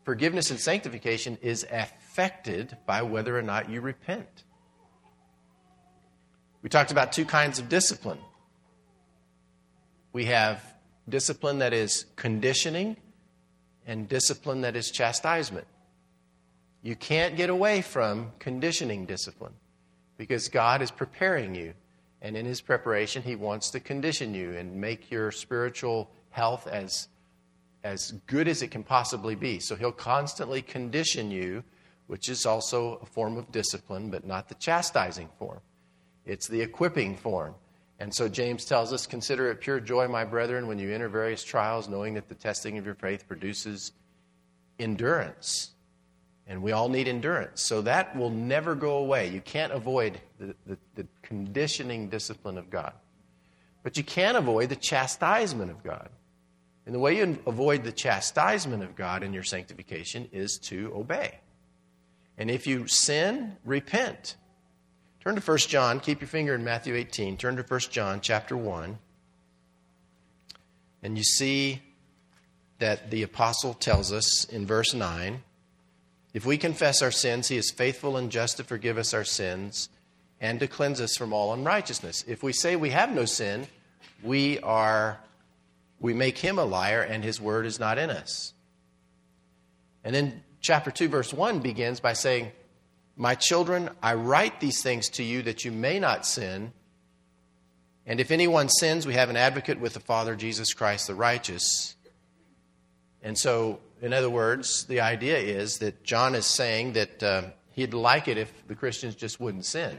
forgiveness and sanctification is affected by whether or not you repent. We talked about two kinds of discipline. We have discipline that is conditioning and discipline that is chastisement. You can't get away from conditioning discipline because God is preparing you. And in His preparation, He wants to condition you and make your spiritual health as good as it can possibly be. So He'll constantly condition you, which is also a form of discipline, but not the chastising form. It's the equipping form. And so James tells us, consider it pure joy, my brethren, when you enter various trials, knowing that the testing of your faith produces endurance. And we all need endurance. So that will never go away. You can't avoid the conditioning discipline of God. But you can avoid the chastisement of God. And the way you avoid the chastisement of God in your sanctification is to obey. And if you sin, repent. Turn to 1 John. Keep your finger in Matthew 18. Turn to 1 John chapter 1. And you see that the apostle tells us in verse 9, if we confess our sins, He is faithful and just to forgive us our sins and to cleanse us from all unrighteousness. If we say we have no sin, we make Him a liar and His word is not in us. And then chapter 2, verse 1 begins by saying, my children, I write these things to you that you may not sin. And if anyone sins, we have an advocate with the Father, Jesus Christ the righteous. And so, in other words, the idea is that John is saying that he'd like it if the Christians just wouldn't sin.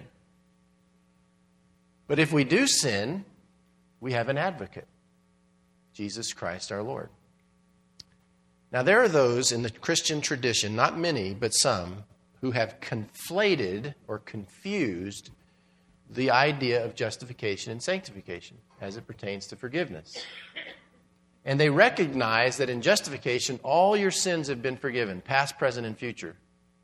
But if we do sin, we have an advocate, Jesus Christ our Lord. Now, there are those in the Christian tradition, not many, but some, who have conflated or confused the idea of justification and sanctification as it pertains to forgiveness. And they recognize that in justification, all your sins have been forgiven, past, present, and future.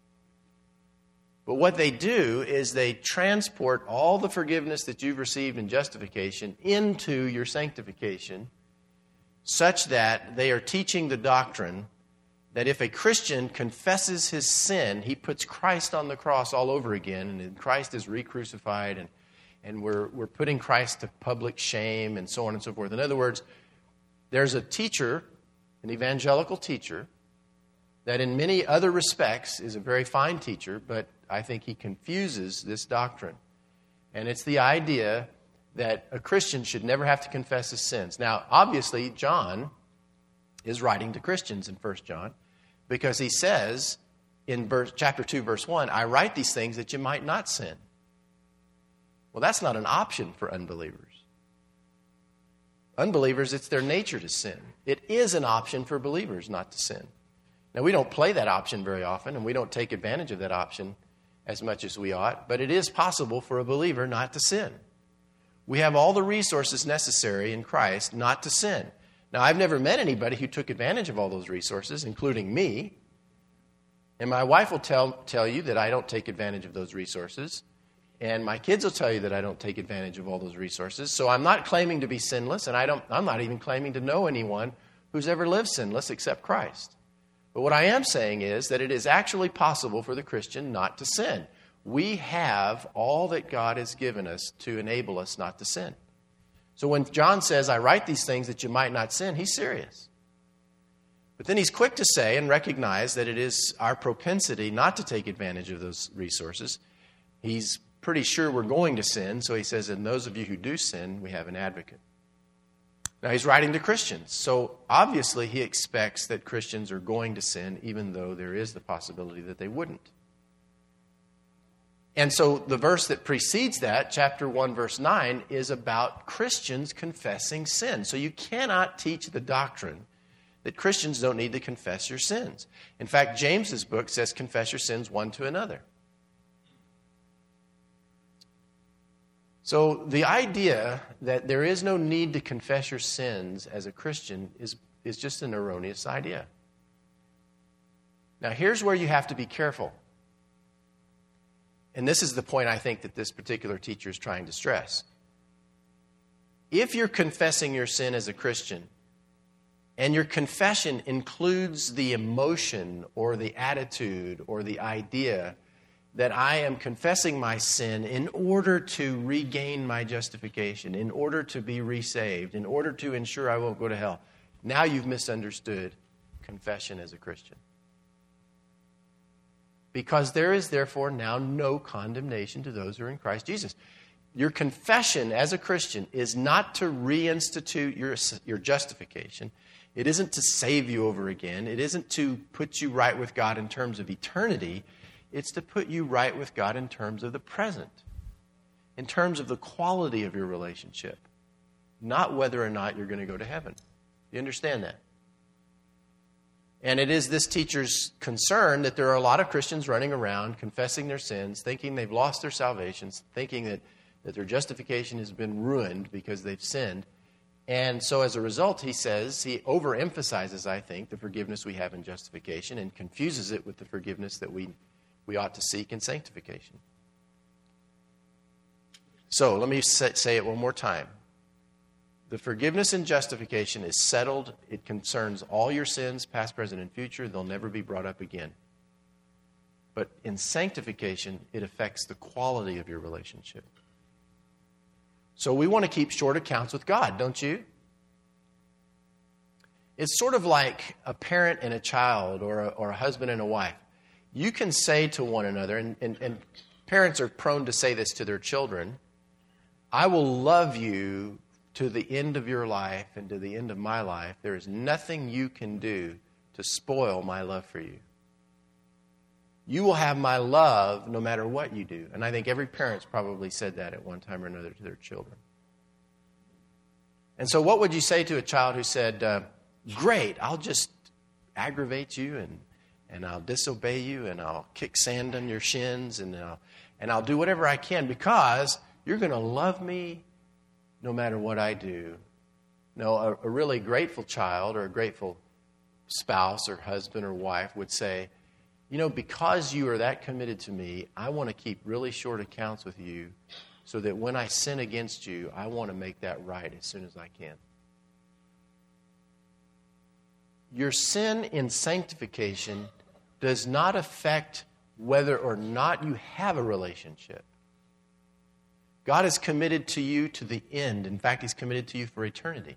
But what they do is they transport all the forgiveness that you've received in justification into your sanctification, such that they are teaching the doctrine that if a Christian confesses his sin, he puts Christ on the cross all over again, and Christ is re-crucified, and we're putting Christ to public shame, and so on and so forth. In other words, there's a teacher, an evangelical teacher, that in many other respects is a very fine teacher, but I think he confuses this doctrine. And it's the idea that a Christian should never have to confess his sins. Now, obviously, John is writing to Christians in 1 John because he says in chapter 2, verse 1, I write these things that you might not sin. Well, that's not an option for unbelievers. Unbelievers, it's their nature to sin. It is an option for believers not to sin. Now, we don't play that option very often, and we don't take advantage of that option as much as we ought, but it is possible for a believer not to sin. We have all the resources necessary in Christ not to sin. Now, I've never met anybody who took advantage of all those resources, including me. And my wife will tell you that I don't take advantage of those resources. And my kids will tell you that I don't take advantage of all those resources. So I'm not claiming to be sinless, and I'm not even claiming to know anyone who's ever lived sinless except Christ. But what I am saying is that it is actually possible for the Christian not to sin. We have all that God has given us to enable us not to sin. So when John says, I write these things that you might not sin, he's serious. But then he's quick to say and recognize that it is our propensity not to take advantage of those resources. He's pretty sure we're going to sin, so he says, and those of you who do sin, we have an advocate. Now, he's writing to Christians, so obviously he expects that Christians are going to sin, even though there is the possibility that they wouldn't. And so the verse that precedes that, chapter 1, verse 9, is about Christians confessing sin. So you cannot teach the doctrine that Christians don't need to confess your sins. In fact, James's book says confess your sins one to another. So the idea that there is no need to confess your sins as a Christian is just an erroneous idea. Now, here's where you have to be careful. And this is the point I think that this particular teacher is trying to stress. If you're confessing your sin as a Christian And your confession includes the emotion or the attitude or the idea that I am confessing my sin in order to regain my justification, in order to be resaved, in order to ensure I won't go to hell. Now you've misunderstood confession as a Christian. Because there is therefore now no condemnation to those who are in Christ Jesus. Your confession as a Christian is not to reinstitute your justification. It isn't to save you over again. It isn't to put you right with God in terms of eternity. It's to put you right with God in terms of the present, in terms of the quality of your relationship, not whether or not you're going to go to heaven. You understand that? And it is this teacher's concern that there are a lot of Christians running around confessing their sins, thinking they've lost their salvations, thinking that their justification has been ruined because they've sinned. And so as a result, he says, he overemphasizes, I think, the forgiveness we have in justification and confuses it with the forgiveness that we ought to seek in sanctification. So let me say it one more time. The forgiveness and justification is settled. It concerns all your sins, past, present, and future. They'll never be brought up again. But in sanctification, it affects the quality of your relationship. So we want to keep short accounts with God, don't you? It's sort of like a parent and a child or a husband and a wife. You can say to one another, and parents are prone to say this to their children, I will love you to the end of your life and to the end of my life. There is nothing you can do to spoil my love for you. You will have my love no matter what you do. And I think every parent's probably said that at one time or another to their children. And so what would you say to a child who said, great, I'll just aggravate you and I'll disobey you and I'll kick sand on your shins and I'll do whatever I can because you're going to love me no matter what I do. No, a really grateful child or a grateful spouse or husband or wife would say, you know, because you are that committed to me, I want to keep really short accounts with you so that when I sin against you, I want to make that right as soon as I can. Your sin in sanctification does not affect whether or not you have a relationship. God is committed to you to the end. In fact, He's committed to you for eternity.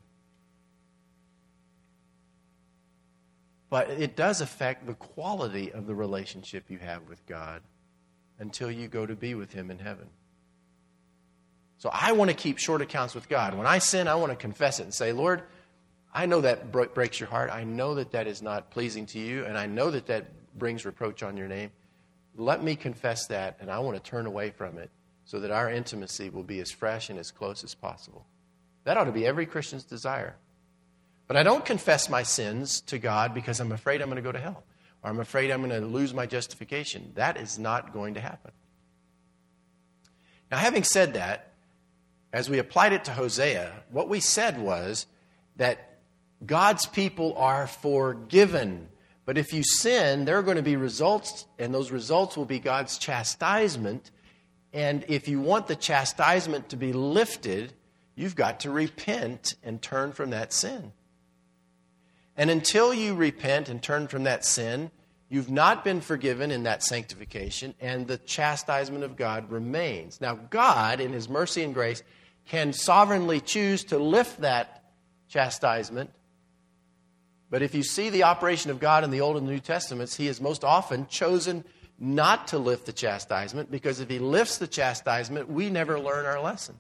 But it does affect the quality of the relationship you have with God until you go to be with Him in heaven. So I want to keep short accounts with God. When I sin, I want to confess it and say, Lord, I know that breaks your heart. I know that that is not pleasing to you, and I know that that brings reproach on your name. Let me confess that, and I want to turn away from it so that our intimacy will be as fresh and as close as possible. That ought to be every Christian's desire. But I don't confess my sins to God because I'm afraid I'm going to go to hell, or I'm afraid I'm going to lose my justification. That is not going to happen. Now, having said that, as we applied it to Hosea, what we said was that God's people are forgiven. But if you sin, there are going to be results, and those results will be God's chastisement. And if you want the chastisement to be lifted, you've got to repent and turn from that sin. And until you repent and turn from that sin, you've not been forgiven in that sanctification, and the chastisement of God remains. Now, God, in His mercy and grace, can sovereignly choose to lift that chastisement. But if you see the operation of God in the Old and New Testaments, He has most often chosen not to lift the chastisement, because if He lifts the chastisement, we never learn our lessons.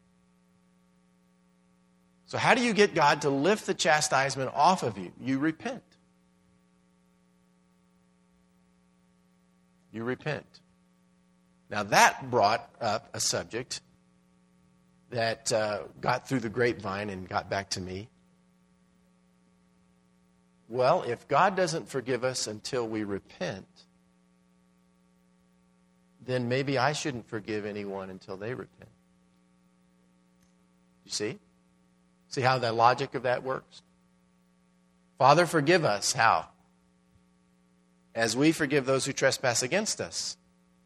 So how do you get God to lift the chastisement off of you? You repent. You repent. Now that brought up a subject that got through the grapevine and got back to me. Well, if God doesn't forgive us until we repent, then maybe I shouldn't forgive anyone until they repent. You see? See how the logic of that works? Father, forgive us. How? As we forgive those who trespass against us.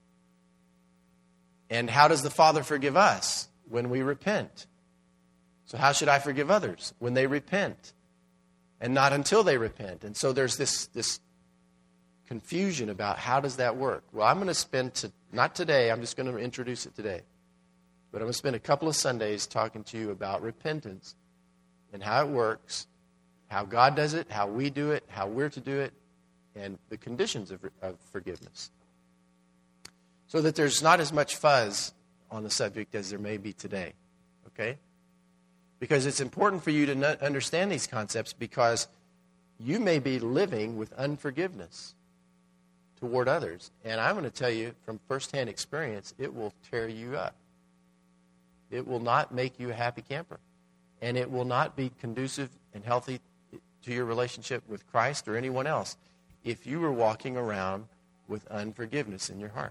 And how does the Father forgive us? When we repent. So how should I forgive others? When they repent. and not until they repent. And so there's this confusion about how does that work. Well, I'm going to spend, not today, I'm just going to introduce it today. But I'm going to spend a couple of Sundays talking to you about repentance and how it works, how God does it, how we do it, how we're to do it, and the conditions of forgiveness. So that there's not as much fuzz on the subject as there may be today. Okay? Because it's important for you to understand these concepts, because you may be living with unforgiveness toward others. And I'm going to tell you from firsthand experience, it will tear you up. It will not make you a happy camper. And it will not be conducive and healthy to your relationship with Christ or anyone else if you were walking around with unforgiveness in your heart.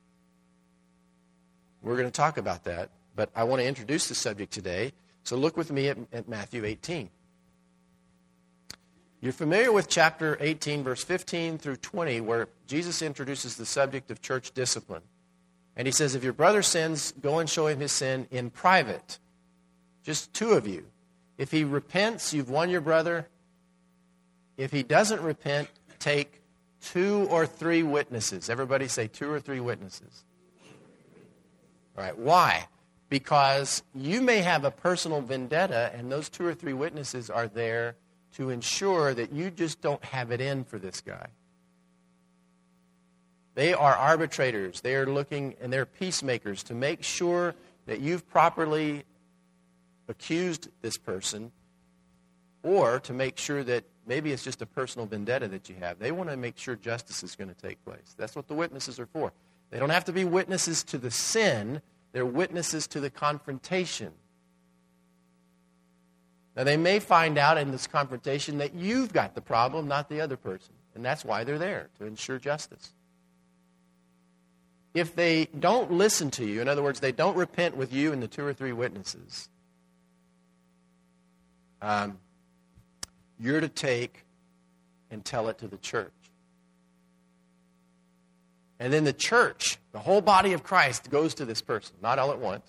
We're going to talk about that, but I want to introduce the subject today. So look with me at Matthew 18. You're familiar with chapter 18, verse 15 through 20, where Jesus introduces the subject of church discipline. And he says, if your brother sins, go and show him his sin in private. Just two of you. If he repents, you've won your brother. If he doesn't repent, take 2 or 3 witnesses. Everybody say 2 or 3 witnesses. All right, why? Because you may have a personal vendetta, and those 2 or 3 witnesses are there to ensure that you just don't have it in for this guy. They are arbitrators. They are looking, and they're peacemakers to make sure that you've properly accused this person, or to make sure that maybe it's just a personal vendetta that you have. They want to make sure justice is going to take place. That's what the witnesses are for. They don't have to be witnesses to the sin. They're witnesses to the confrontation. Now, they may find out in this confrontation that you've got the problem, not the other person. And that's why they're there, to ensure justice. If they don't listen to you, in other words, they don't repent with you and the 2 or 3 witnesses, you're to take and tell it to the church. And then the church, the whole body of Christ, goes to this person, not all at once,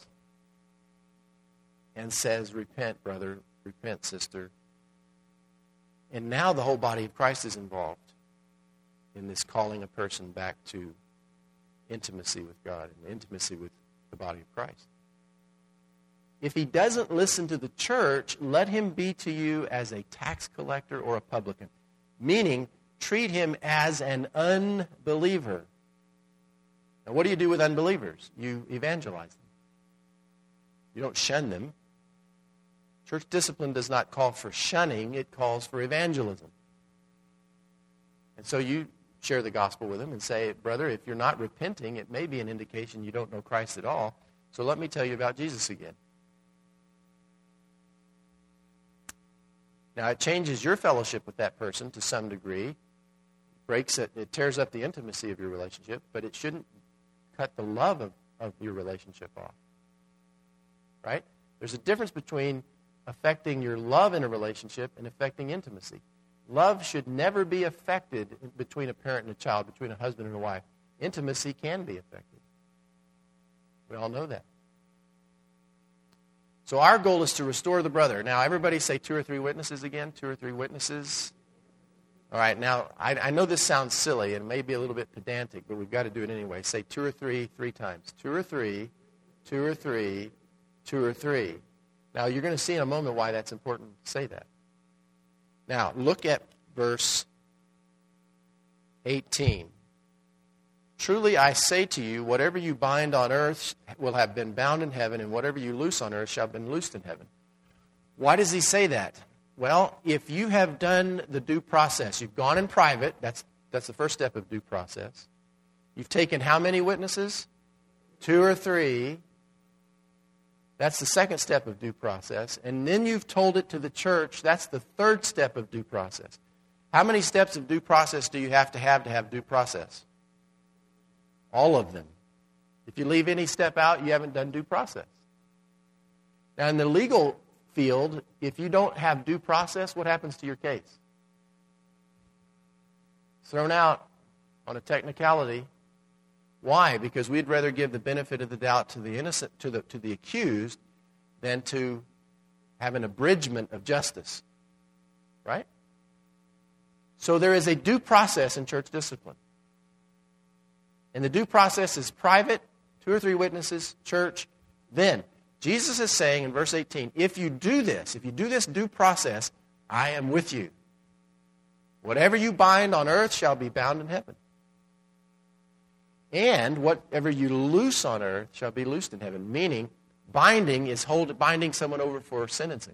and says, repent, brother, repent, sister. And now the whole body of Christ is involved in this calling a person back to intimacy with God and intimacy with the body of Christ. If he doesn't listen to the church, let him be to you as a tax collector or a publican, meaning treat him as an unbeliever. Now, what do you do with unbelievers? You evangelize them. You don't shun them. Church discipline does not call for shunning. It calls for evangelism. And so you share the gospel with them and say, brother, if you're not repenting, it may be an indication you don't know Christ at all. So let me tell you about Jesus again. Now, it changes your fellowship with that person to some degree. It tears up the intimacy of your relationship, but it shouldn't cut the love of your relationship off. Right? There's a difference between affecting your love in a relationship and affecting intimacy. Love should never be affected between a parent and a child, between a husband and a wife. Intimacy can be affected. We all know that. So our goal is to restore the brother. Now, everybody say 2 or 3 witnesses again. 2 or 3 witnesses. All right, now, I know this sounds silly and may be a little bit pedantic, but we've got to do it anyway. Say 2 or 3, 3 times. 2 or 3, 2 or 3, 2 or 3. Now, you're going to see in a moment why that's important to say that. Now, look at verse 18. Truly I say to you, whatever you bind on earth will have been bound in heaven, and whatever you loose on earth shall have been loosed in heaven. Why does he say that? Well, if you have done the due process, you've gone in private, that's the first step of due process. You've taken how many witnesses? 2 or 3. That's the second step of due process. And then you've told it to the church. That's the third step of due process. How many steps of due process do you have to have due process? All of them. If you leave any step out, you haven't done due process. Now, in the legal field, if you don't have due process, what happens to your case? It's thrown out on a technicality. Why? Because we'd rather give the benefit of the doubt to the innocent, to the accused, than to have an abridgment of justice. Right? So there is a due process in church discipline. And the due process is private, 2 or 3 witnesses, church. Then, Jesus is saying in verse 18, if you do this due process, I am with you. Whatever you bind on earth shall be bound in heaven. And whatever you loose on earth shall be loosed in heaven. Meaning, binding is binding someone over for sentencing.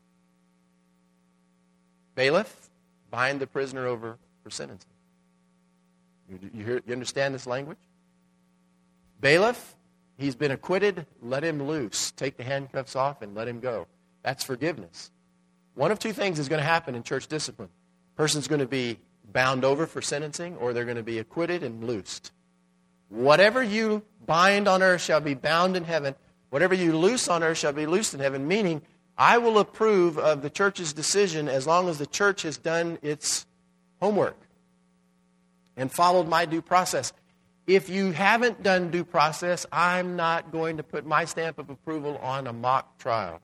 Bailiff, bind the prisoner over for sentencing. You understand this language? Bailiff, he's been acquitted, let him loose. Take the handcuffs off and let him go. That's forgiveness. One of 2 things is going to happen in church discipline. A person's going to be bound over for sentencing, or they're going to be acquitted and loosed. Whatever you bind on earth shall be bound in heaven. Whatever you loose on earth shall be loosed in heaven. Meaning, I will approve of the church's decision as long as the church has done its homework and followed my due process. If you haven't done due process, I'm not going to put my stamp of approval on a mock trial,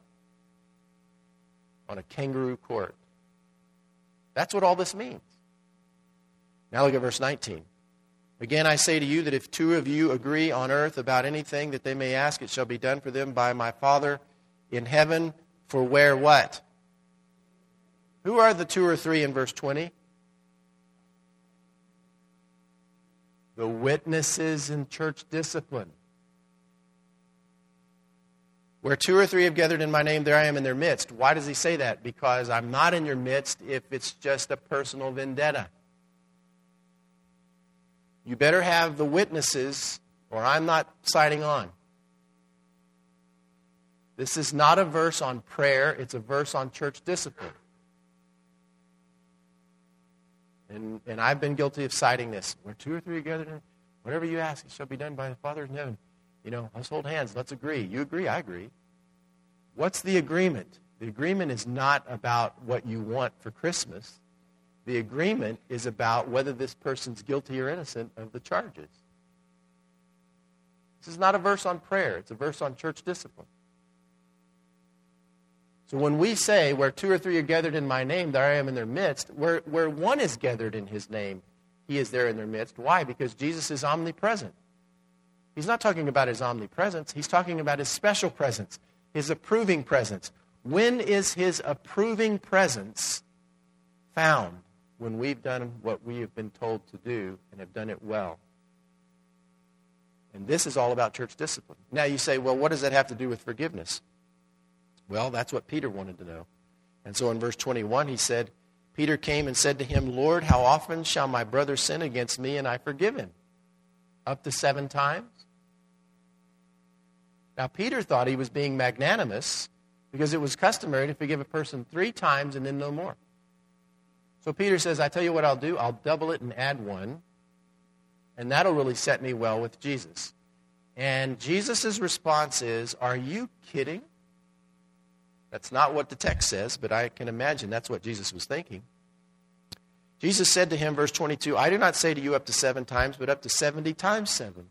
on a kangaroo court. That's what all this means. Now look at verse 19. Again, I say to you that if 2 of you agree on earth about anything that they may ask, it shall be done for them by my Father in heaven. For where what? Who are the 2 or 3 in verse 20? The witnesses in church discipline. Where 2 or 3 have gathered in my name, there I am in their midst. Why does he say that? Because I'm not in your midst if it's just a personal vendetta. You better have the witnesses, or I'm not signing on. This is not a verse on prayer. It's a verse on church discipline. And I've been guilty of citing this. Where 2 or 3 are gathered, whatever you ask, it shall be done by the Father in heaven. Let's hold hands. Let's agree. You agree, I agree. What's the agreement? The agreement is not about what you want for Christmas. The agreement is about whether this person's guilty or innocent of the charges. This is not a verse on prayer. It's a verse on church discipline. So when we say, where 2 or 3 are gathered in my name, there I am in their midst, where 1 is gathered in his name, he is there in their midst. Why? Because Jesus is omnipresent. He's not talking about his omnipresence. He's talking about his special presence, his approving presence. When is his approving presence found? When we've done what we have been told to do and have done it well. And this is all about church discipline. Now you say, well, what does that have to do with forgiveness? Well, that's what Peter wanted to know. And so in verse 21, he said, Peter came and said to him, Lord, how often shall my brother sin against me and I forgive him? Up to 7 times? Now, Peter thought he was being magnanimous because it was customary to forgive a person 3 times and then no more. So Peter says, I tell you what I'll do. I'll double it and add 1. And that'll really set me well with Jesus. And Jesus' response is, are you kidding? That's not what the text says, but I can imagine that's what Jesus was thinking. Jesus said to him, verse 22, I do not say to you up to 7 times, but up to 70 times 7.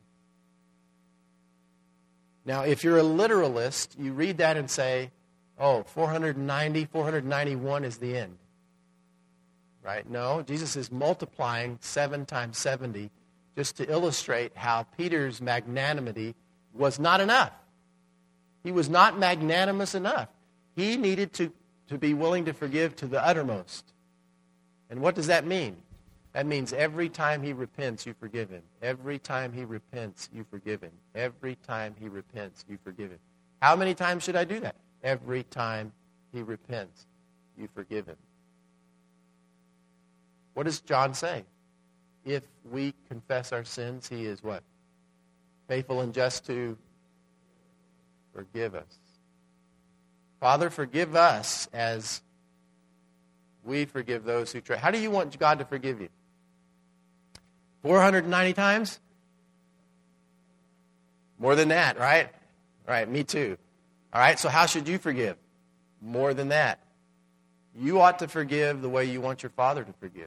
Now, if you're a literalist, you read that and say, 490, 491 is the end. Right? No, Jesus is multiplying 7 times 70 just to illustrate how Peter's magnanimity was not enough. He was not magnanimous enough. He needed to be willing to forgive to the uttermost. And what does that mean? That means every time he repents, you forgive him. Every time he repents, you forgive him. Every time he repents, you forgive him. How many times should I do that? Every time he repents, you forgive him. What does John say? If we confess our sins, he is what? Faithful and just to forgive us. Father, forgive us as we forgive those who try. How do you want God to forgive you? 490 times? More than that, right? All right, me too. All right, so how should you forgive? More than that. You ought to forgive the way you want your Father to forgive.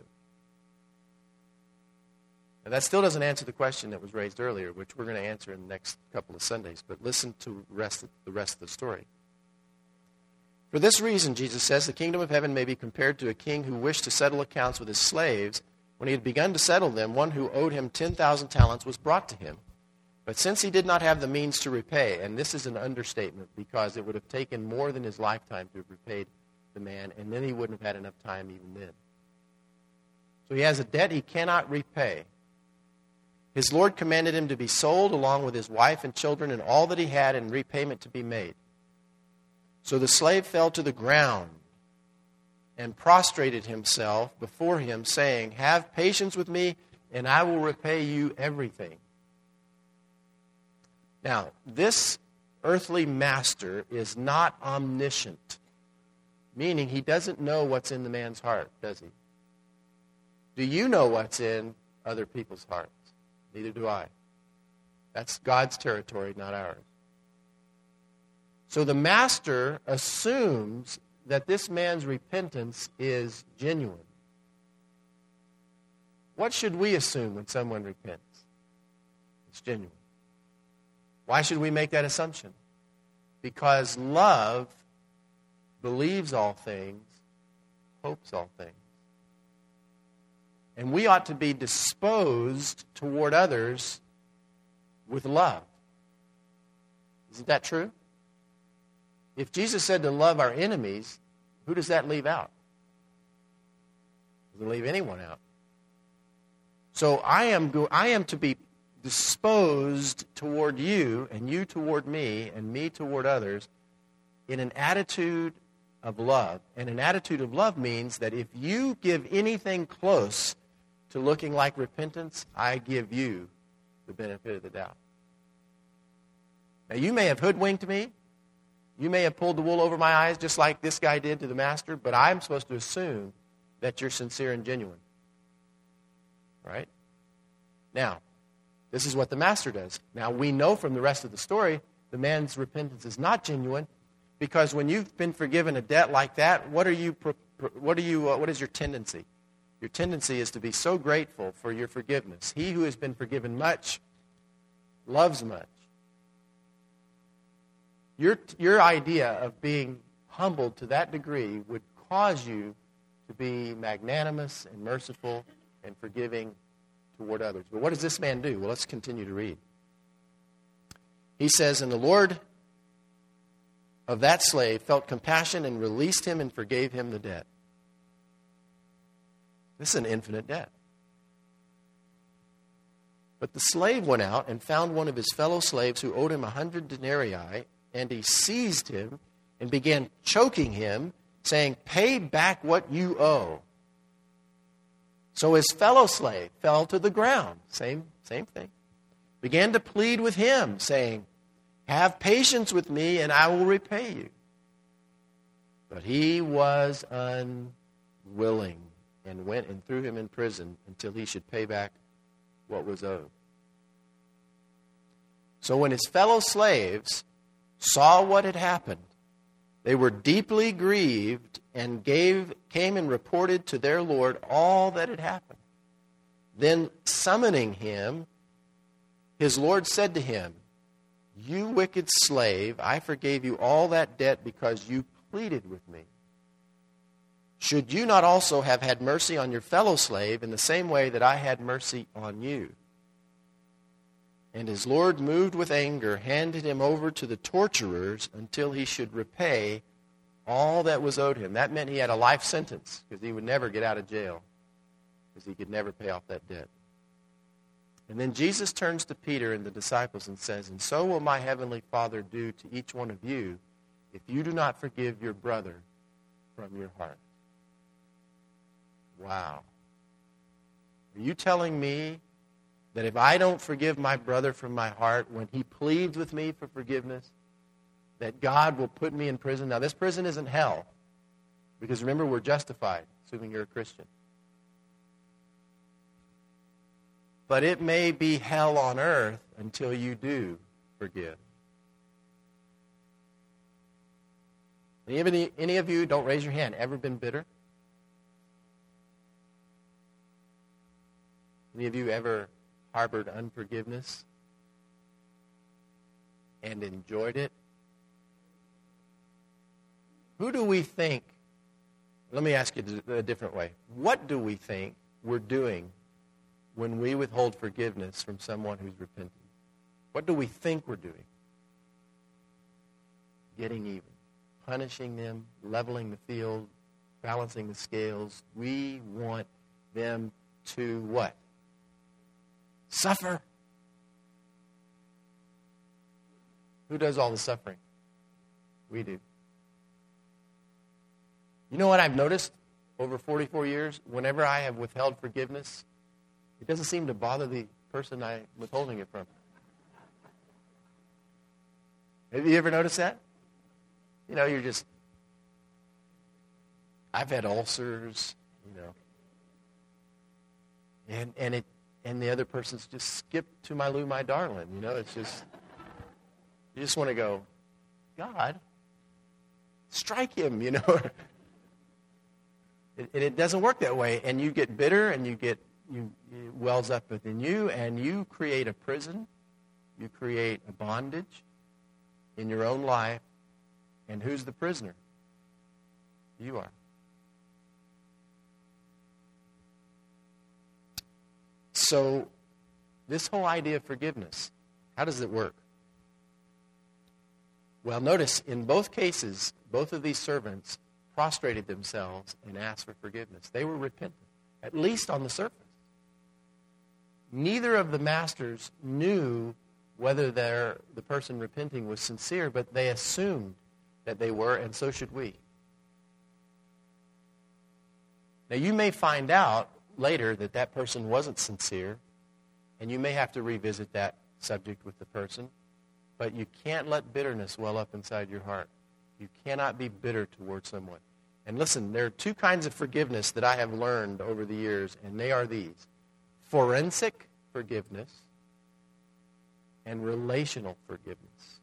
And that still doesn't answer the question that was raised earlier, which we're going to answer in the next couple of Sundays. But listen to the rest of the story. For this reason, Jesus says, the kingdom of heaven may be compared to a king who wished to settle accounts with his slaves. When he had begun to settle them, one who owed him 10,000 talents was brought to him. But since he did not have the means to repay, and this is an understatement because it would have taken more than his lifetime to have repaid the man, and then he wouldn't have had enough time even then. So he has a debt he cannot repay. His Lord commanded him to be sold along with his wife and children and all that he had, and repayment to be made. So the slave fell to the ground and prostrated himself before him, saying, "Have patience with me, and I will repay you everything." Now, this earthly master is not omniscient, meaning he doesn't know what's in the man's heart, does he? Do you know what's in other people's hearts? Neither do I. That's God's territory, not ours. So the master assumes that this man's repentance is genuine. What should we assume when someone repents? It's genuine. Why should we make that assumption? Because love believes all things, hopes all things. And we ought to be disposed toward others with love. Isn't that true? If Jesus said to love our enemies, who does that leave out? Doesn't leave anyone out. So I am to be disposed toward you, and you toward me, and me toward others, in an attitude of love. And an attitude of love means that if you give anything close to looking like repentance, I give you the benefit of the doubt. Now, you may have hoodwinked me. You may have pulled the wool over my eyes just like this guy did to the master, but I'm supposed to assume that you're sincere and genuine. Right? Now, this is what the master does. Now, we know from the rest of the story the man's repentance is not genuine, because when you've been forgiven a debt like that, what is your tendency? Your tendency is to be so grateful for your forgiveness. He who has been forgiven much loves much. Your idea of being humbled to that degree would cause you to be magnanimous and merciful and forgiving toward others. But what does this man do? Well, let's continue to read. He says, "And the Lord of that slave felt compassion and released him and forgave him the debt." This is an infinite debt. "But the slave went out and found one of his fellow slaves who owed him 100 denarii, and he seized him and began choking him, saying, 'Pay back what you owe.' So his fellow slave fell to the ground." Same thing. "Began to plead with him, saying, 'Have patience with me, and I will repay you.' But he was unwilling, and went and threw him in prison until he should pay back what was owed." So when his fellow slaves saw what had happened, they were deeply grieved and came and reported to their Lord all that had happened. Then summoning him, his Lord said to him, "You wicked slave, I forgave you all that debt because you pleaded with me. Should you not also have had mercy on your fellow slave in the same way that I had mercy on you?" And his Lord, moved with anger, handed him over to the torturers until he should repay all that was owed him. That meant he had a life sentence, because he would never get out of jail, because he could never pay off that debt. And then Jesus turns to Peter and the disciples and says, "And so will my heavenly Father do to each one of you if you do not forgive your brother from your heart." Wow. Are you telling me that if I don't forgive my brother from my heart when he pleads with me for forgiveness, that God will put me in prison? Now, this prison isn't hell, because remember, we're justified, assuming you're a Christian. But it may be hell on earth until you do forgive. Any of you, don't raise your hand, ever been bitter? Any of you ever harbored unforgiveness and enjoyed it? Who do we think, let me ask you a different way. What do we think we're doing when we withhold forgiveness from someone who's repentant? What do we think we're doing? Getting even. Punishing them, leveling the field, balancing the scales. We want them to what? Suffer. Who does all the suffering? We do. You know what I've noticed over 44 years? Whenever I have withheld forgiveness, it doesn't seem to bother the person I'm withholding it from. Have you ever noticed that? You know, I've had ulcers, you know. And the other person's just skipped to my Lou, my darling. You know, it's just, you just want to go, God, strike him, you know. It doesn't work that way. And you get bitter and it wells up within you and you create a prison. You create a bondage in your own life. And who's the prisoner? You are. So, this whole idea of forgiveness, how does it work? Well, notice, in both cases, both of these servants prostrated themselves and asked for forgiveness. They were repentant, at least on the surface. Neither of the masters knew whether the person repenting was sincere, but they assumed that they were, and so should we. Now, you may find out later that that person wasn't sincere, and you may have to revisit that subject with the person, but you can't let bitterness well up inside your heart. You cannot be bitter towards someone. And listen, there are two kinds of forgiveness that I have learned over the years, and they are these: forensic forgiveness and relational forgiveness.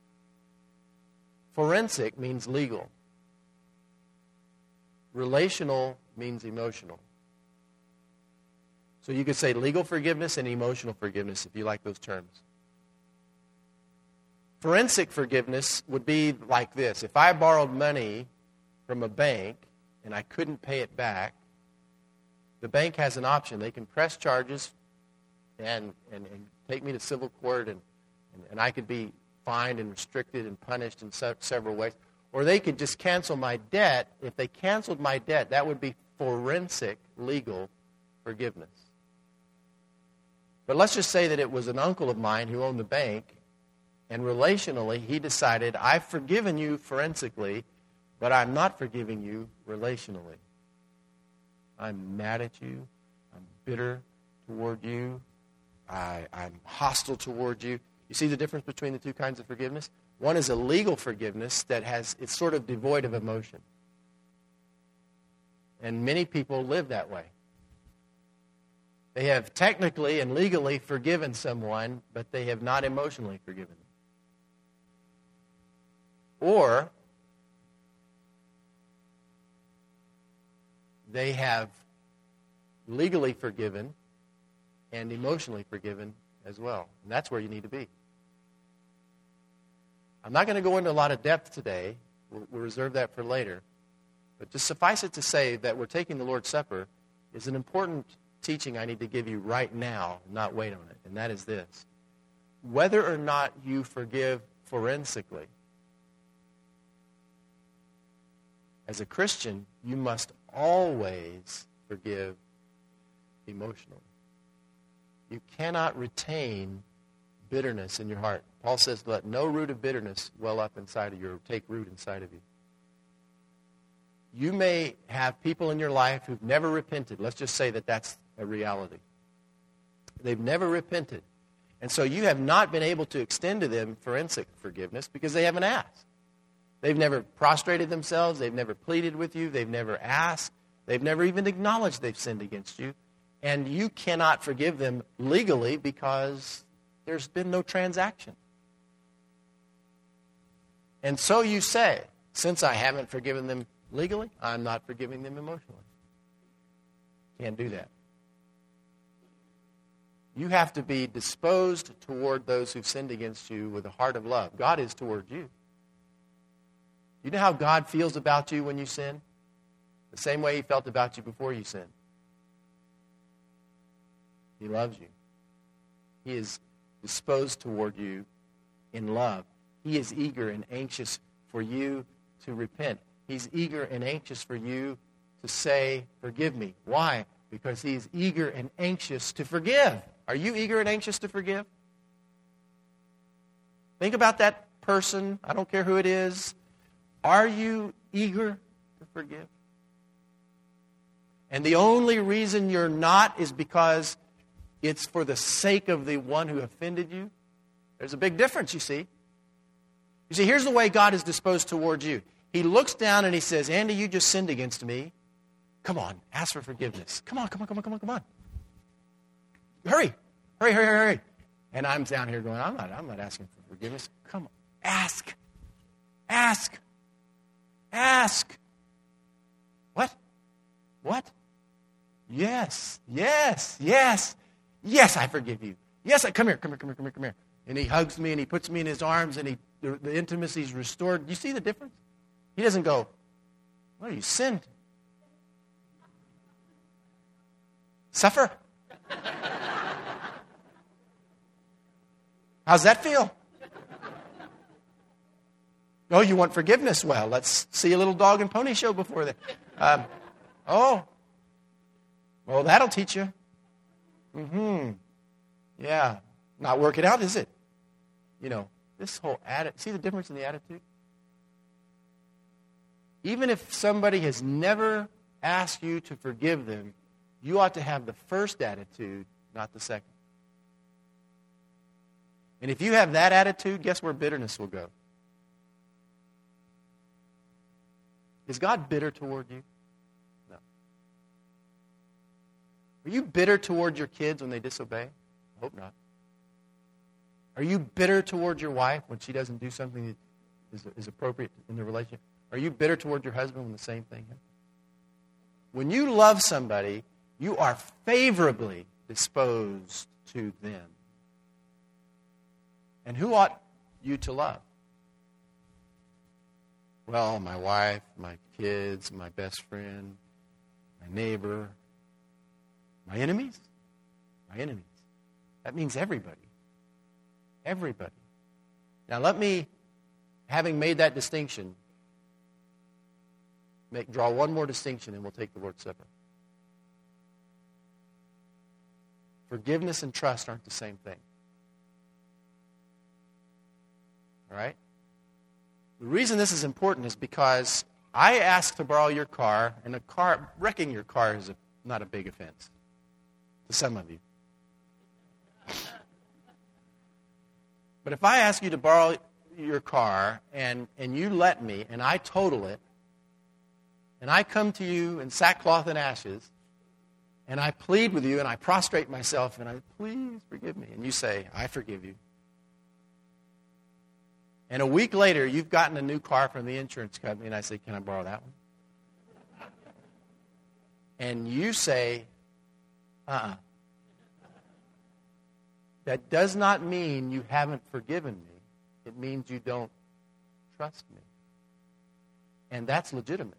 Forensic means legal. Relational means emotional. So you could say legal forgiveness and emotional forgiveness if you like those terms. Forensic forgiveness would be like this. If I borrowed money from a bank and I couldn't pay it back, the bank has an option. They can press charges and take me to civil court, and I could be fined and restricted and punished in several ways. Or they could just cancel my debt. If they canceled my debt, that would be forensic legal forgiveness. But let's just say that it was an uncle of mine who owned the bank, and relationally he decided, I've forgiven you forensically, but I'm not forgiving you relationally. I'm mad at you. I'm bitter toward you. I'm hostile toward you. You see the difference between the two kinds of forgiveness? One is a legal forgiveness it's sort of devoid of emotion. And many people live that way. They have technically and legally forgiven someone, but they have not emotionally forgiven them. Or they have legally forgiven and emotionally forgiven as well. And that's where you need to be. I'm not going to go into a lot of depth today. We'll reserve that for later. But just suffice it to say that we're taking the Lord's Supper is an important teaching I need to give you right now, not wait on it. And that is this: whether or not you forgive forensically, as a Christian, you must always forgive emotionally. You cannot retain bitterness in your heart. Paul says, let no root of bitterness well up inside of you or take root inside of you. You may have people in your life who've never repented. Let's just say that that's a reality. They've never repented. And so you have not been able to extend to them forensic forgiveness because they haven't asked. They've never prostrated themselves. They've never pleaded with you. They've never asked. They've never even acknowledged they've sinned against you. And you cannot forgive them legally because there's been no transaction. And so you say, since I haven't forgiven them legally, I'm not forgiving them emotionally. Can't do that. You have to be disposed toward those who've sinned against you with a heart of love. God is toward you. You know how God feels about you when you sin? The same way He felt about you before you sinned. He loves you. He is disposed toward you in love. He is eager and anxious for you to repent. He's eager and anxious for you to say, forgive me. Why? Because He's eager and anxious to forgive. Are you eager and anxious to forgive? Think about that person. I don't care who it is. Are you eager to forgive? And the only reason you're not is because it's for the sake of the one who offended you. There's a big difference, you see. You see, here's the way God is disposed towards you. He looks down and He says, Andy, you just sinned against me. Come on, ask for forgiveness. Come on. Hurry. And I'm down here going, I'm not asking for forgiveness. Come on, ask. What? Yes, I forgive you. Yes, come here. And He hugs me and He puts me in His arms and the intimacy is restored. Do you see the difference? He doesn't go, well, you sinned. Suffer. How's that feel? Oh, you want forgiveness? Well, let's see a little dog and pony show before that. Well, that'll teach you. Yeah. Not work it out, is it? This whole attitude. See the difference in the attitude? Even if somebody has never asked you to forgive them, you ought to have the first attitude, not the second. And if you have that attitude, guess where bitterness will go? Is God bitter toward you? No. Are you bitter toward your kids when they disobey? I hope not. Are you bitter toward your wife when she doesn't do something that is appropriate in the relationship? Are you bitter toward your husband when the same thing happens? When you love somebody, you are favorably disposed to them. And who ought you to love? Well, my wife, my kids, my best friend, my neighbor, my enemies. My enemies. That means everybody. Everybody. Now let me, having made that distinction, draw one more distinction and we'll take the Lord's Supper. Forgiveness and trust aren't the same thing. All right? The reason this is important is because I ask to borrow your car, and wrecking your car is not a big offense to some of you. But if I ask you to borrow your car and you let me, and I total it, and I come to you in sackcloth and ashes, and I plead with you, and I prostrate myself, and I, please forgive me, and you say, I forgive you. And a week later, you've gotten a new car from the insurance company, and I say, can I borrow that one? And you say, That does not mean you haven't forgiven me. It means you don't trust me. And that's legitimate.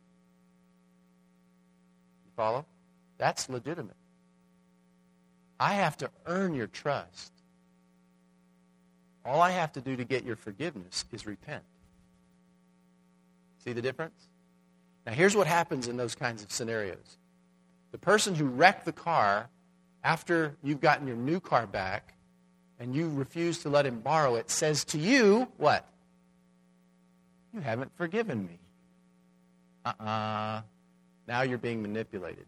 You follow? That's legitimate. I have to earn your trust. All I have to do to get your forgiveness is repent. See the difference? Now, here's what happens in those kinds of scenarios. The person who wrecked the car, after you've gotten your new car back, and you refuse to let him borrow it, says to you, what? You haven't forgiven me. Now you're being manipulated.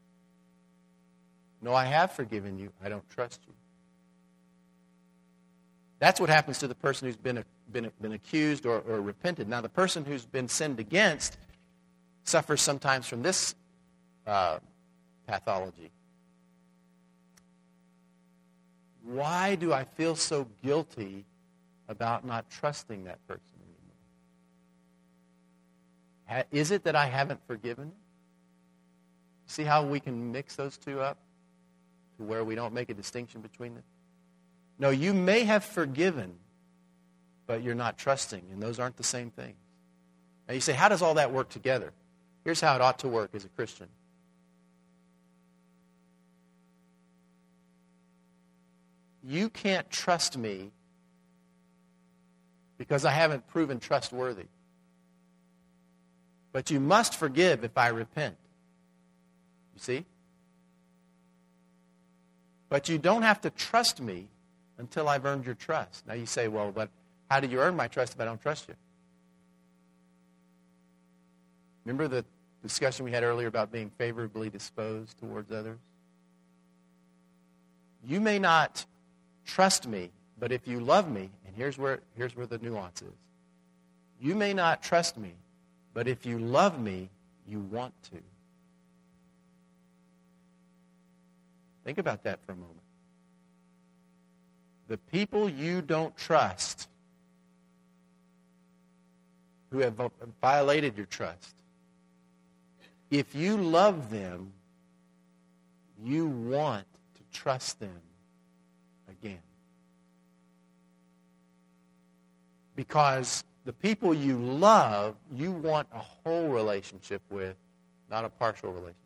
No, I have forgiven you. I don't trust you. That's what happens to the person who's been accused or repented. Now, the person who's been sinned against suffers sometimes from this pathology. Why do I feel so guilty about not trusting that person anymore? Is it that I haven't forgiven? See how we can mix those two up to where we don't make a distinction between them? No, you may have forgiven, but you're not trusting, and those aren't the same things. Now you say, how does all that work together? Here's how it ought to work as a Christian. You can't trust me because I haven't proven trustworthy. But you must forgive if I repent. You see? But you don't have to trust me until I've earned your trust. Now you say, well, but how do you earn my trust if I don't trust you? Remember the discussion we had earlier about being favorably disposed towards others? You may not trust me, but if you love me, and here's where the nuance is. You may not trust me, but if you love me, you want to. Think about that for a moment. The people you don't trust, who have violated your trust, if you love them, you want to trust them again. Because the people you love, you want a whole relationship with, not a partial relationship.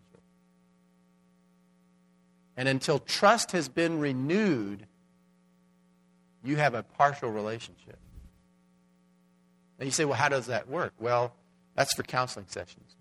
And until trust has been renewed, you have a partial relationship. And you say, well, how does that work? Well, that's for counseling sessions.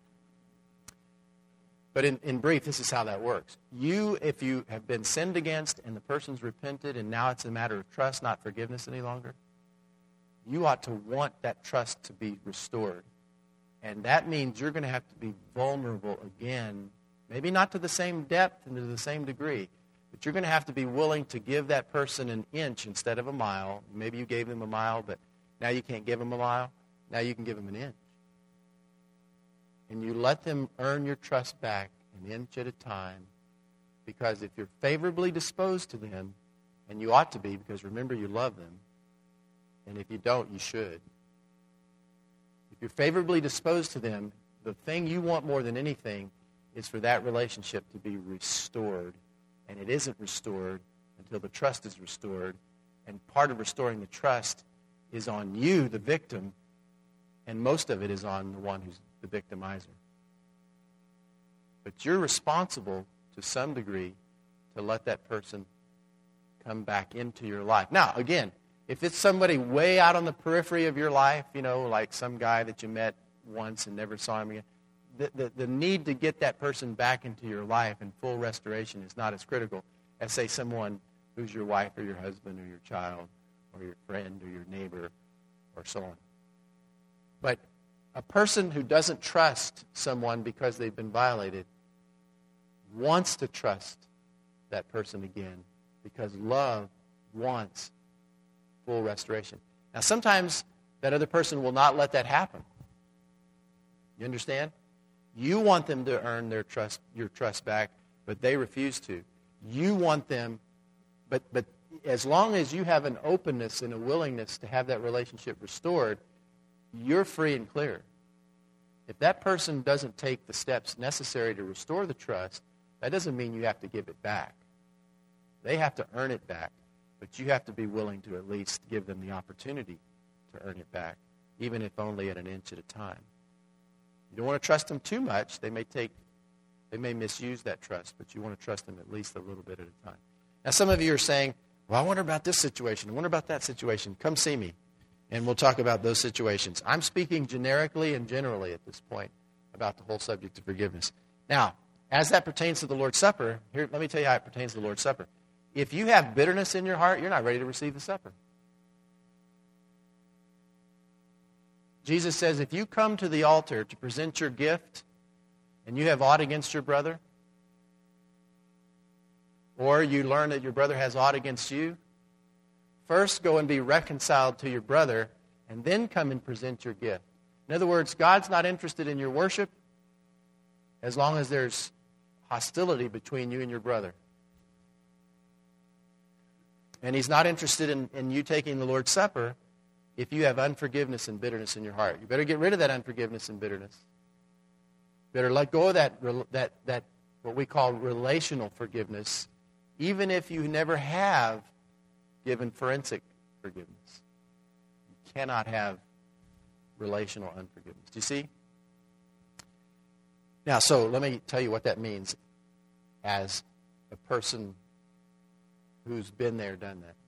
But in brief, this is how that works. If you have been sinned against and the person's repented and now it's a matter of trust, not forgiveness any longer, you ought to want that trust to be restored. And that means you're going to have to be vulnerable again, maybe not to the same depth and to the same degree, but you're going to have to be willing to give that person an inch instead of a mile. Maybe you gave them a mile, but now you can't give them a mile. Now you can give them an inch. And you let them earn your trust back an inch at a time, because if you're favorably disposed to them, and you ought to be, because remember you love them, and if you don't, you should. If you're favorably disposed to them, the thing you want more than anything is for that relationship to be restored. And it isn't restored until the trust is restored. And part of restoring the trust is on you, the victim, and most of it is on the one who's the victimizer. But you're responsible to some degree to let that person come back into your life. Now, again, if it's somebody way out on the periphery of your life, like some guy that you met once and never saw him again, the need to get that person back into your life in full restoration is not as critical as, say, someone who's your wife or your husband or your child or your friend or your neighbor or so on. But a person who doesn't trust someone because they've been violated wants to trust that person again, because love wants full restoration. Now, sometimes that other person will not let that happen. You understand? You want them to earn your trust back, but they refuse to. You want them, but as long as you have an openness and a willingness to have that relationship restored, you're free and clear. If that person doesn't take the steps necessary to restore the trust, that doesn't mean you have to give it back. They have to earn it back, but you have to be willing to at least give them the opportunity to earn it back, even if only at an inch at a time. You don't want to trust them too much. They may misuse that trust, but you want to trust them at least a little bit at a time. Now, some of you are saying, well, I wonder about this situation. I wonder about that situation. Come see me, and we'll talk about those situations. I'm speaking generically and generally at this point about the whole subject of forgiveness. Now, as that pertains to the Lord's Supper, here, let me tell you how it pertains to the Lord's Supper. If you have bitterness in your heart, you're not ready to receive the supper. Jesus says, if you come to the altar to present your gift and you have aught against your brother, or you learn that your brother has aught against you, first go and be reconciled to your brother, and then come and present your gift. In other words, God's not interested in your worship as long as there's hostility between you and your brother. And He's not interested in you taking the Lord's Supper if you have unforgiveness and bitterness in your heart. You better get rid of that unforgiveness and bitterness. You better let go of that what we call relational forgiveness, even if you never have given forensic forgiveness. You cannot have relational unforgiveness. Do you see? Now, so let me tell you what that means as a person who's been there, done that.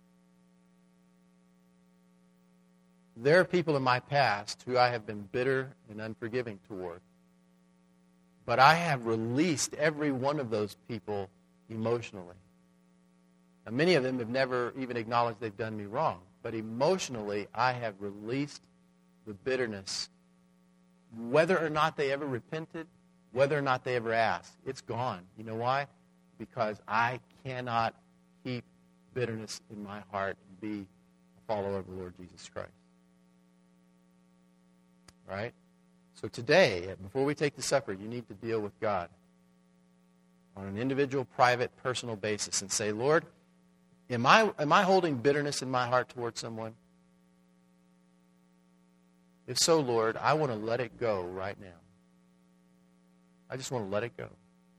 There are people in my past who I have been bitter and unforgiving toward. But I have released every one of those people emotionally. Now, many of them have never even acknowledged they've done me wrong. But emotionally, I have released the bitterness. Whether or not they ever repented, whether or not they ever asked, it's gone. You know why? Because I cannot keep bitterness in my heart and be a follower of the Lord Jesus Christ. All right? So today, before we take the supper, you need to deal with God on an individual, private, personal basis and say, Lord, am I holding bitterness in my heart towards someone? If so, Lord, I want to let it go right now. I just want to let it go.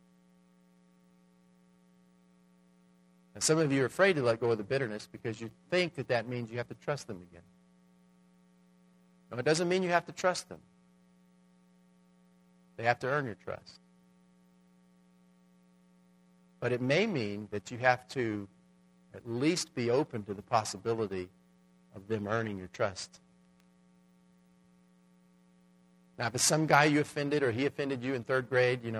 And some of you are afraid to let go of the bitterness because you think that that means you have to trust them again. No, it doesn't mean you have to trust them. They have to earn your trust. But it may mean that you have to at least be open to the possibility of them earning your trust. Now, if it's some guy you offended or he offended you in third grade, it's,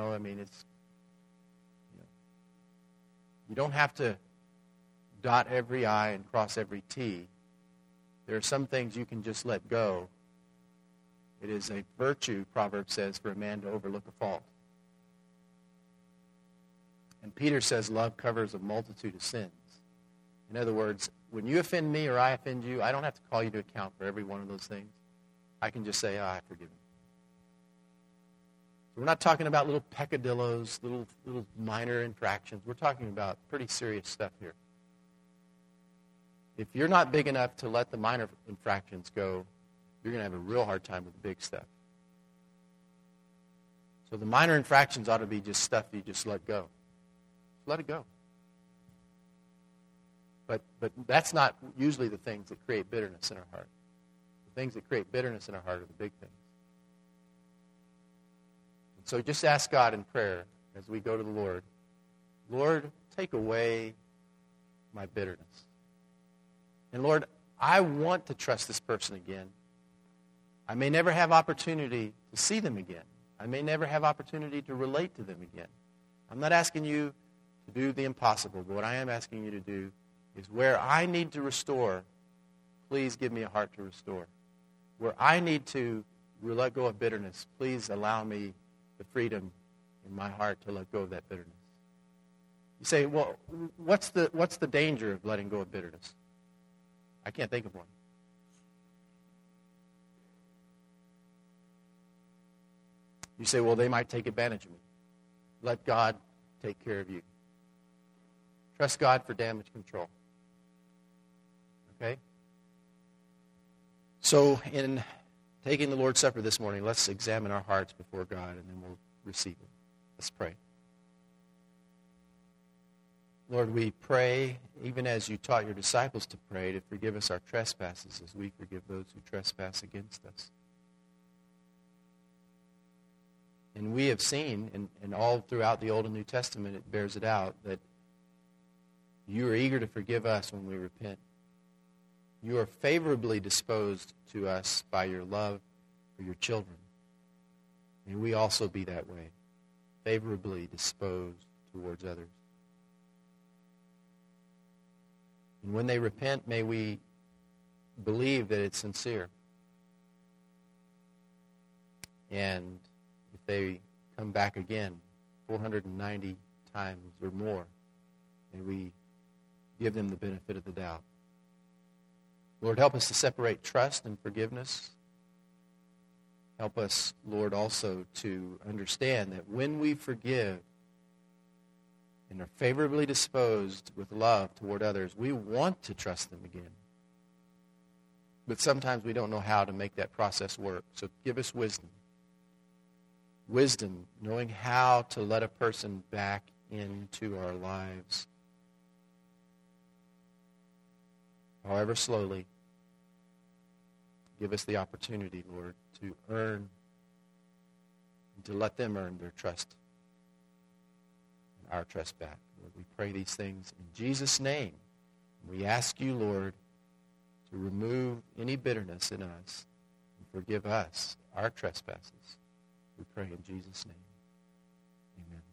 you don't have to dot every I and cross every T. There are some things you can just let go. It is a virtue, Proverbs says, for a man to overlook a fault. And Peter says love covers a multitude of sins. In other words, when you offend me or I offend you, I don't have to call you to account for every one of those things. I can just say, I forgive him. So we're not talking about little peccadillos, little minor infractions. We're talking about pretty serious stuff here. If you're not big enough to let the minor infractions go, you're going to have a real hard time with the big stuff. So the minor infractions ought to be just stuff you just let go. Let it go. But that's not usually the things that create bitterness in our heart. The things that create bitterness in our heart are the big things. And so just ask God in prayer as we go to the Lord, Lord, take away my bitterness. And Lord, I want to trust this person again. I may never have opportunity to see them again. I may never have opportunity to relate to them again. I'm not asking you to do the impossible, but what I am asking you to do is where I need to restore, please give me a heart to restore. Where I need to let go of bitterness, please allow me the freedom in my heart to let go of that bitterness. You say, well, what's the danger of letting go of bitterness? I can't think of one. You say, well, they might take advantage of me. Let God take care of you. Trust God for damage control. Okay? So in taking the Lord's Supper this morning, let's examine our hearts before God, and then we'll receive it. Let's pray. Lord, we pray, even as you taught your disciples to pray, to forgive us our trespasses as we forgive those who trespass against us. And we have seen, and all throughout the Old and New Testament, it bears it out, that you are eager to forgive us when we repent. You are favorably disposed to us by your love for your children. May we also be that way, favorably disposed towards others. And when they repent, may we believe that it's sincere. And if they come back again 490 times or more, may we give them the benefit of the doubt. Lord, help us to separate trust and forgiveness. Help us, Lord, also to understand that when we forgive and are favorably disposed with love toward others, we want to trust them again. But sometimes we don't know how to make that process work. So give us wisdom. Wisdom, knowing how to let a person back into our lives. However slowly. give us the opportunity, Lord, to earn, to let them earn their trust and our trust back. Lord, we pray these things in Jesus' name. We ask you, Lord, to remove any bitterness in us and forgive us our trespasses. We pray in Jesus' name. Amen.